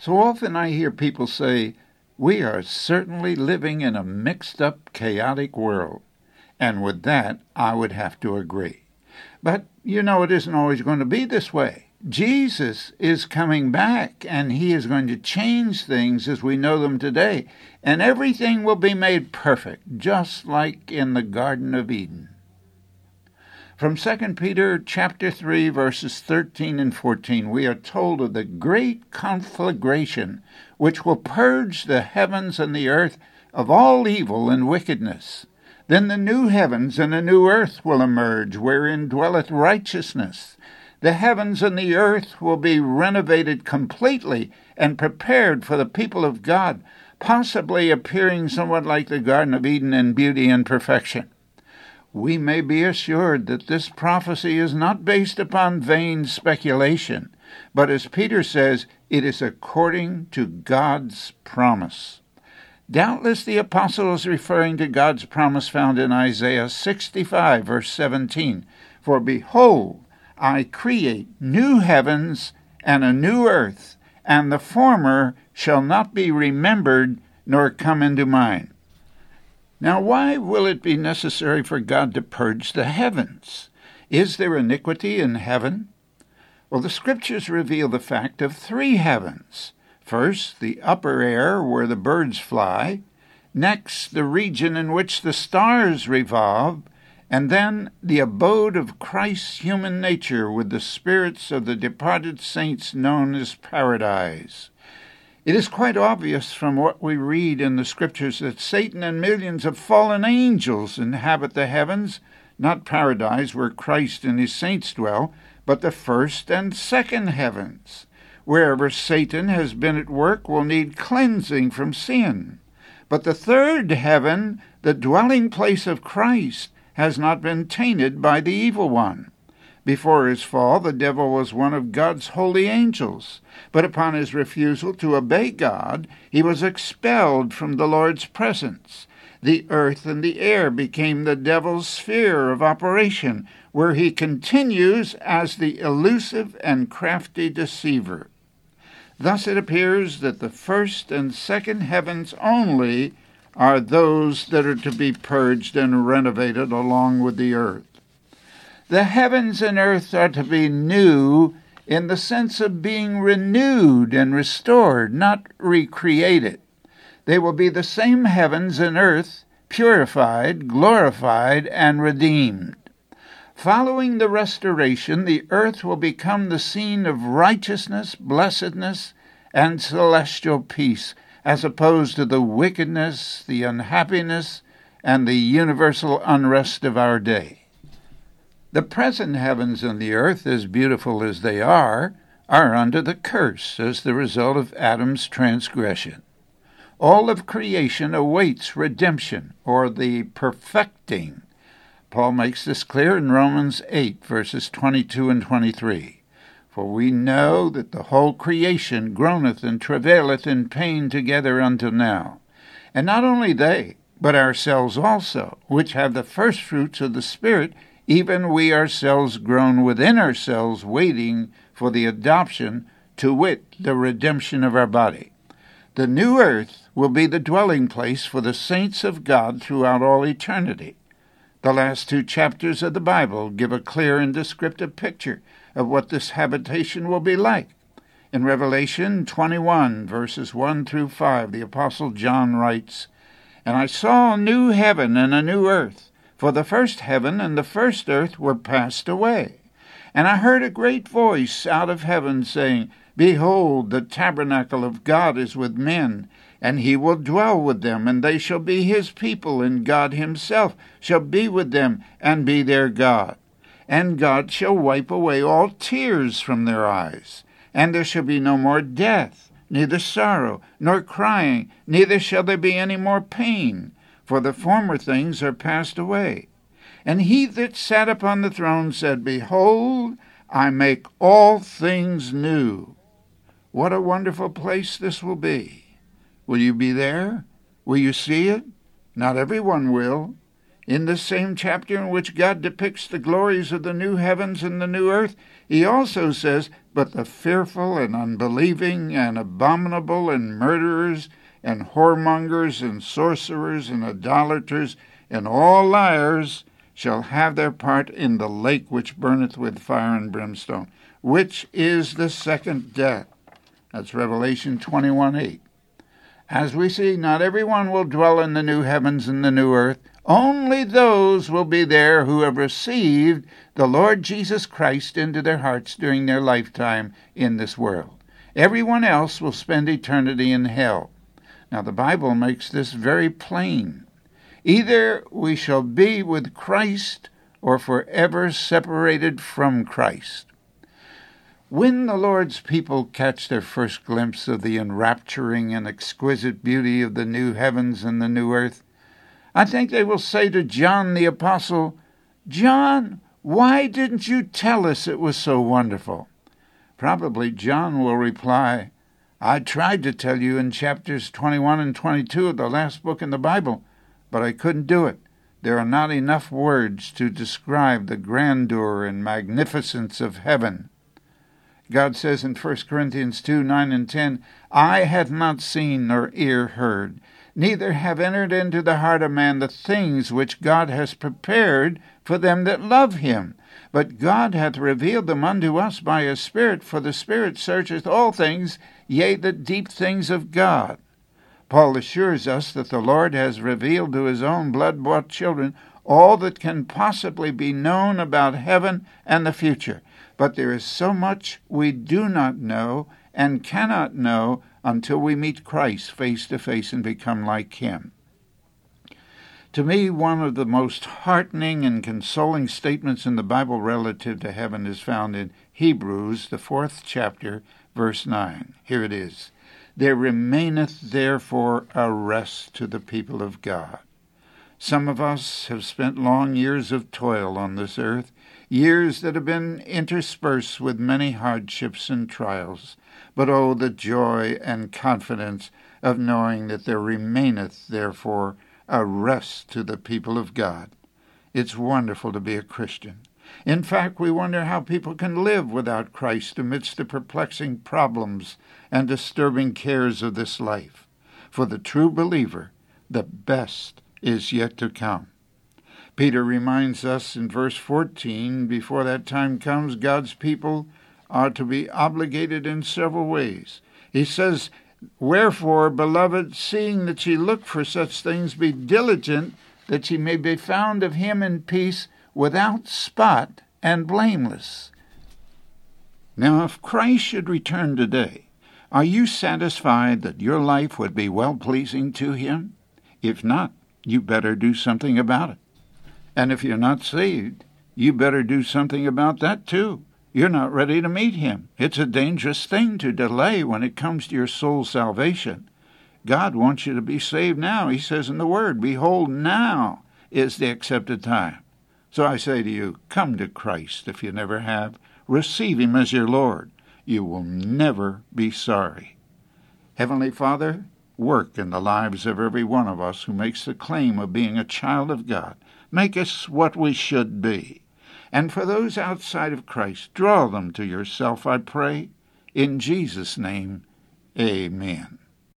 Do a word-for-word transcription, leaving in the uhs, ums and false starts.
So often I hear people say, we are certainly living in a mixed-up, chaotic world. And with that, I would have to agree. But, you know, it isn't always going to be this way. Jesus is coming back, and he is going to change things as we know them today. And everything will be made perfect, just like in the Garden of Eden. From Second Peter chapter three, verses thirteen and fourteen, we are told of the great conflagration which will purge the heavens and the earth of all evil and wickedness. Then the new heavens and the new earth will emerge, wherein dwelleth righteousness. The heavens and the earth will be renovated completely and prepared for the people of God, possibly appearing somewhat like the Garden of Eden in beauty and perfection. We may be assured that this prophecy is not based upon vain speculation, but as Peter says, it is according to God's promise. Doubtless the apostle is referring to God's promise found in Isaiah sixty-five, verse seventeen. For behold, I create new heavens and a new earth, and the former shall not be remembered nor come into mind. Now, why will it be necessary for God to purge the heavens? Is there iniquity in heaven? Well, the Scriptures reveal the fact of three heavens. First, the upper air where the birds fly. Next, the region in which the stars revolve. And then, the abode of Christ's human nature with the spirits of the departed saints known as paradise. It is quite obvious from what we read in the Scriptures that Satan and millions of fallen angels inhabit the heavens, not paradise where Christ and his saints dwell, but the first and second heavens. Wherever Satan has been at work will need cleansing from sin. But the third heaven, the dwelling place of Christ, has not been tainted by the evil one. Before his fall, the devil was one of God's holy angels, but upon his refusal to obey God, he was expelled from the Lord's presence. The earth and the air became the devil's sphere of operation, where he continues as the elusive and crafty deceiver. Thus it appears that the first and second heavens only are those that are to be purged and renovated along with the earth. The heavens and earth are to be new in the sense of being renewed and restored, not recreated. They will be the same heavens and earth, purified, glorified, and redeemed. Following the restoration, the earth will become the scene of righteousness, blessedness, and celestial peace, as opposed to the wickedness, the unhappiness, and the universal unrest of our day. The present heavens and the earth, as beautiful as they are, are under the curse as the result of Adam's transgression. All of creation awaits redemption, or the perfecting. Paul makes this clear in Romans eight, verses twenty-two and twenty-three. For we know that the whole creation groaneth and travaileth in pain together until now. And not only they, but ourselves also, which have the firstfruits of the Spirit, even we ourselves groan within ourselves, waiting for the adoption, to wit, the redemption of our body. The new earth will be the dwelling place for the saints of God throughout all eternity. The last two chapters of the Bible give a clear and descriptive picture of what this habitation will be like. In Revelation twenty-one, verses one through five, the Apostle John writes, And I saw a new heaven and a new earth, for the first heaven and the first earth were passed away. And I heard a great voice out of heaven saying, Behold, the tabernacle of God is with men, and he will dwell with them, and they shall be his people, and God himself shall be with them, and be their God. And God shall wipe away all tears from their eyes, and there shall be no more death, neither sorrow, nor crying, neither shall there be any more pain, for the former things are passed away. And he that sat upon the throne said, Behold, I make all things new. What a wonderful place this will be. Will you be there? Will you see it? Not everyone will. In the same chapter in which God depicts the glories of the new heavens and the new earth, he also says but the fearful and unbelieving and abominable and murderers and whoremongers and sorcerers and idolaters and all liars shall have their part in the lake which burneth with fire and brimstone, which is the second death. That's Revelation twenty-one eight. As we see, not everyone will dwell in the new heavens and the new earth. Only those will be there who have received the Lord Jesus Christ into their hearts during their lifetime in this world. Everyone else will spend eternity in hell. Now, the Bible makes this very plain. Either we shall be with Christ or forever separated from Christ. When the Lord's people catch their first glimpse of the enrapturing and exquisite beauty of the new heavens and the new earth, I think they will say to John the Apostle, "John, why didn't you tell us it was so wonderful?" Probably John will reply, "I tried to tell you in chapters twenty-one and twenty-two of the last book in the Bible, but I couldn't do it. There are not enough words to describe the grandeur and magnificence of heaven." God says in First Corinthians two, nine and ten, "Eye hath not seen nor ear heard, neither have entered into the heart of man the things which God has prepared for them that love him. But God hath revealed them unto us by his Spirit, for the Spirit searcheth all things, yea, the deep things of God." Paul assures us that the Lord has revealed to his own blood-bought children all that can possibly be known about heaven and the future. But there is so much we do not know and cannot know until we meet Christ face to face and become like him. To me, one of the most heartening and consoling statements in the Bible relative to heaven is found in Hebrews, the fourth chapter, verse nine. Here it is. "There remaineth therefore a rest to the people of God." Some of us have spent long years of toil on this earth, years that have been interspersed with many hardships and trials. But oh, the joy and confidence of knowing that there remaineth, therefore, a rest to the people of God. It's wonderful to be a Christian. In fact, we wonder how people can live without Christ amidst the perplexing problems and disturbing cares of this life. For the true believer, the best is yet to come. Peter reminds us in verse fourteen, before that time comes, God's people are to be obligated in several ways. He says, "Wherefore, beloved, seeing that ye look for such things, be diligent that ye may be found of him in peace, without spot and blameless." Now, if Christ should return today, are you satisfied that your life would be well-pleasing to him? If not, you better do something about it. And if you're not saved, you better do something about that too. You're not ready to meet him. It's a dangerous thing to delay when it comes to your soul's salvation. God wants you to be saved now. He says in the Word, "Behold, now is the accepted time." So I say to you, come to Christ if you never have. Receive him as your Lord. You will never be sorry. Heavenly Father, work in the lives of every one of us who makes the claim of being a child of God. Make us what we should be. And for those outside of Christ, draw them to yourself, I pray. In Jesus' name, amen.